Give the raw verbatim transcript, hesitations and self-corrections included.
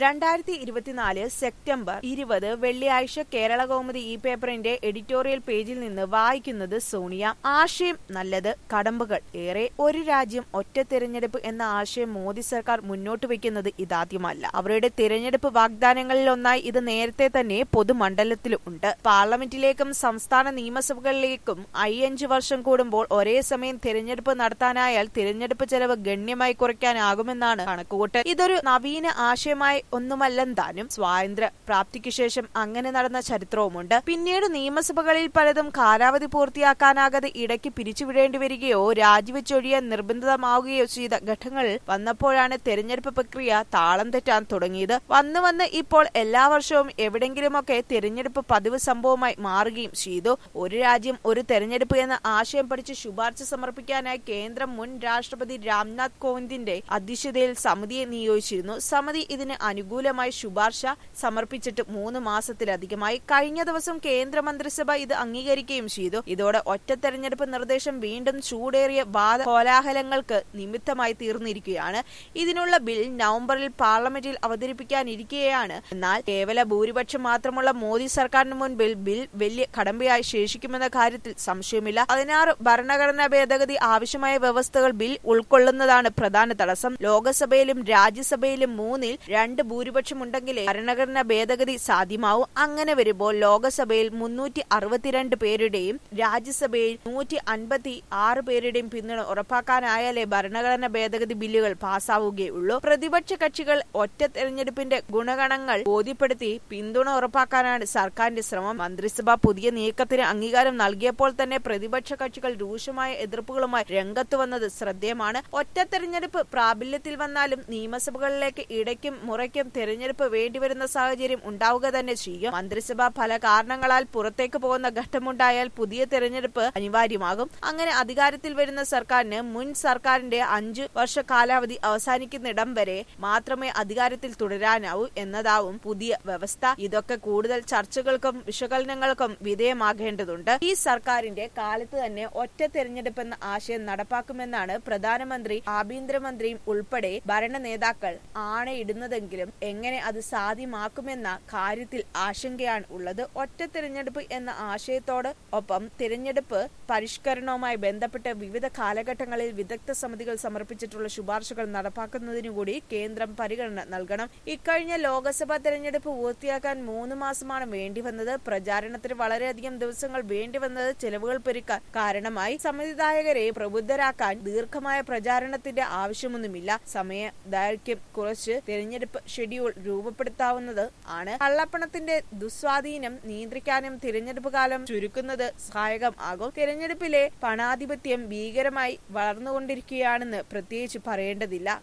രണ്ടായിരത്തി ഇരുപത്തിനാല് സെപ്റ്റംബർ ഇരുപത് വെള്ളിയാഴ്ച കേരള കൗമുദി ഈ പേപ്പറിന്റെ എഡിറ്റോറിയൽ പേജിൽ നിന്ന് വായിക്കുന്നത് സോണിയ. ആശയം നല്ലത്, കടമ്പകൾ ഏറെ. ഒരു രാജ്യം ഒറ്റ തിരഞ്ഞെടുപ്പ് എന്ന ആശയം മോദി സർക്കാർ മുന്നോട്ട് വയ്ക്കുന്നത് ഇതാദ്യമല്ല. അവരുടെ തിരഞ്ഞെടുപ്പ് വാഗ്ദാനങ്ങളിലൊന്നായി ഇത് നേരത്തെ തന്നെ പൊതുമണ്ഡലത്തിലും ഉണ്ട്. പാർലമെന്റിലേക്കും സംസ്ഥാന നിയമസഭകളിലേക്കും അയ്യഞ്ച് വർഷം കൂടുമ്പോൾ ഒരേ സമയം തിരഞ്ഞെടുപ്പ് നടത്താനായാൽ തിരഞ്ഞെടുപ്പ് ചെലവ് ഗണ്യമായി കുറയ്ക്കാനാകുമെന്നാണ് കണക്കുകൂട്ട്. ഇതൊരു നവീന ആശയമായി ഒന്നുമല്ലെന്താനും സ്വാതന്ത്ര്യ പ്രാപ്തിക്കു ശേഷം അങ്ങനെ നടന്ന ചരിത്രവുമുണ്ട്. പിന്നീട് നിയമസഭകളിൽ പലതും കാലാവധി പൂർത്തിയാക്കാനാകാതെ ഇടയ്ക്ക് പിരിച്ചുവിടേണ്ടി വരികയോ രാജിവെച്ചൊഴിയാൻ നിർബന്ധിതമാവുകയോ ചെയ്ത ഘട്ടങ്ങളിൽ വന്നപ്പോഴാണ് തെരഞ്ഞെടുപ്പ് പ്രക്രിയ താളം തെറ്റാൻ തുടങ്ങിയത്. വന്ന് വന്ന് ഇപ്പോൾ എല്ലാ വർഷവും എവിടെങ്കിലുമൊക്കെ തെരഞ്ഞെടുപ്പ് പതിവ് സംഭവമായി മാറുകയും ചെയ്തു. ഒരു രാജ്യം ഒരു തെരഞ്ഞെടുപ്പ് എന്ന ആശയം പഠിച്ച് ശുപാർശ സമർപ്പിക്കാനായി കേന്ദ്രം മുൻ രാഷ്ട്രപതി രാംനാഥ് കോവിന്ദിന്റെ അധ്യക്ഷതയിൽ സമിതിയെ നിയോഗിച്ചിരുന്നു. സമിതി ഇതിന് അനുകൂലമായി ശുപാർശ സമർപ്പിച്ചിട്ട് മൂന്ന് മാസത്തിലധികമായി. കഴിഞ്ഞ ദിവസം കേന്ദ്രമന്ത്രിസഭ ഇത് അംഗീകരിക്കുകയും ചെയ്തു. ഇതോടെ ഒറ്റ തെരഞ്ഞെടുപ്പ് നിർദ്ദേശം വീണ്ടും ചൂടേറിയ വാദ കോലാഹലങ്ങൾക്ക് നിമിത്തമായി തീർന്നിരിക്കുകയാണ്. ഇതിനുള്ള ബിൽ നവംബറിൽ പാർലമെന്റിൽ അവതരിപ്പിക്കാനിരിക്കുകയാണ്. എന്നാൽ കേവല ഭൂരിപക്ഷം മാത്രമുള്ള മോദി സർക്കാരിന് മുൻപിൽ ബിൽ വലിയ കടമ്പയായി ശേഷിക്കുമെന്ന കാര്യത്തിൽ സംശയമില്ല. പതിനാറ് ഭരണഘടനാ ഭേദഗതി ആവശ്യമായ വ്യവസ്ഥകൾ ബിൽ ഉൾക്കൊള്ളുന്നതാണ് പ്രധാന തടസ്സം. ലോകസഭയിലും രാജ്യസഭയിലും മൂന്നിൽ രണ്ട് ഭൂരിപക്ഷമുണ്ടെങ്കിലേ ഭരണഘടനാ ഭേദഗതി സാധ്യമാവും. അങ്ങനെ വരുമ്പോൾ ലോകസഭയിൽ മുന്നൂറ്റി അറുപത്തിരണ്ട് പേരുടെയും രാജ്യസഭയിൽ നൂറ്റി അൻപത്തി ആറ് പേരുടെയും പിന്തുണ ഉറപ്പാക്കാനായാലേ ഭരണഘടനാ ഭേദഗതി ബില്ലുകൾ പാസ്സാവുകയുള്ളൂ. പ്രതിപക്ഷ കക്ഷികൾ ഒറ്റ തെരഞ്ഞെടുപ്പിന്റെ ഗുണഗണങ്ങൾ ബോധ്യപ്പെടുത്തി പിന്തുണ ഉറപ്പാക്കാനാണ് സർക്കാരിന്റെ ശ്രമം. മന്ത്രിസഭ പുതിയ നീക്കത്തിന് അംഗീകാരം നൽകിയപ്പോൾ തന്നെ പ്രതിപക്ഷ കക്ഷികൾ രൂക്ഷമായ എതിർപ്പുകളുമായി രംഗത്ത് വന്നത് ശ്രദ്ധേയമാണ്. ഒറ്റ തെരഞ്ഞെടുപ്പ് പ്രാബല്യത്തിൽ വന്നാലും നിയമസഭകളിലേക്ക് ഇടയ്ക്കും മുറയ്ക്കും തെരഞ്ഞെടുപ്പ് വേണ്ടിവരുന്ന സാഹചര്യം ഉണ്ടാവുക തന്നെ ചെയ്യും. മന്ത്രിസഭ പല കാരണങ്ങളാൽ പുറത്തേക്ക് പോകുന്ന ഘട്ടമുണ്ടായാൽ പുതിയ തെരഞ്ഞെടുപ്പ് അനിവാര്യമാകും. അങ്ങനെ അധികാരത്തിൽ വരുന്ന സർക്കാരിന് മുൻ സർക്കാരിന്റെ അഞ്ചു വർഷ കാലാവധി അവസാനിക്കുന്നിടം വരെ മാത്രമേ അധികാരത്തിൽ തുടരാനാവൂ എന്നതാവും പുതിയ വ്യവസ്ഥ. ഇതൊക്കെ കൂടുതൽ ചർച്ചകൾക്കും വിശകലനങ്ങൾക്കും വിധേയമാകേണ്ടതുണ്ട്. ഈ സർക്കാരിന്റെ കാലത്ത് തന്നെ ഒറ്റ തെരഞ്ഞെടുപ്പ് എന്ന ആശയം നടപ്പാക്കുമെന്നാണ് പ്രധാനമന്ത്രി ആഭ്യന്തരമന്ത്രിയും ഉൾപ്പെടെ ഭരണ നേതാക്കൾ ആണയിടുന്നതെങ്കിലും എങ്ങനെ അത് സാധ്യമാക്കുമെന്ന കാര്യത്തിൽ ആശങ്കയാണ് ഉള്ളത്. ഒറ്റ തിരഞ്ഞെടുപ്പ് എന്ന ആശയത്തോട് ഒപ്പം തിരഞ്ഞെടുപ്പ് പരിഷ്കരണവുമായി ബന്ധപ്പെട്ട് വിവിധ കാലഘട്ടങ്ങളിൽ വിദഗ്ധ സമിതികൾ സമർപ്പിച്ചിട്ടുള്ള ശുപാർശകൾ നടപ്പാക്കുന്നതിനുകൂടി കേന്ദ്രം പരിഗണന നൽകണം. ഇക്കഴിഞ്ഞ ലോക്സഭാ തെരഞ്ഞെടുപ്പ് പൂർത്തിയാക്കാൻ മൂന്ന് മാസമാണ് വേണ്ടിവന്നത്. പ്രചാരണത്തിന് വളരെയധികം ദിവസങ്ങൾ വേണ്ടിവന്നത് ചെലവുകൾ പെരുക്കാൻ കാരണമായി. സമിതിദായകരെ പ്രബുദ്ധരാക്കാൻ ദീർഘമായ പ്രചാരണത്തിന്റെ ആവശ്യമൊന്നുമില്ല. സമയ ദൈർഘ്യം കുറച്ച് തെരഞ്ഞെടുപ്പ് ഷെഡ്യൂൾ രൂപപ്പെടുത്താവുന്നത് ആണ്. കള്ളപ്പണത്തിന്റെ ദുസ്വാധീനം നിയന്ത്രിക്കാനും തിരഞ്ഞെടുപ്പ് കാലം ചുരുക്കുന്നത് സഹായകം ആകും. തിരഞ്ഞെടുപ്പിലെ പണാധിപത്യം ഭീകരമായി വളർന്നുകൊണ്ടിരിക്കുകയാണെന്ന് പ്രത്യേകിച്ച് പറയേണ്ടതില്ല.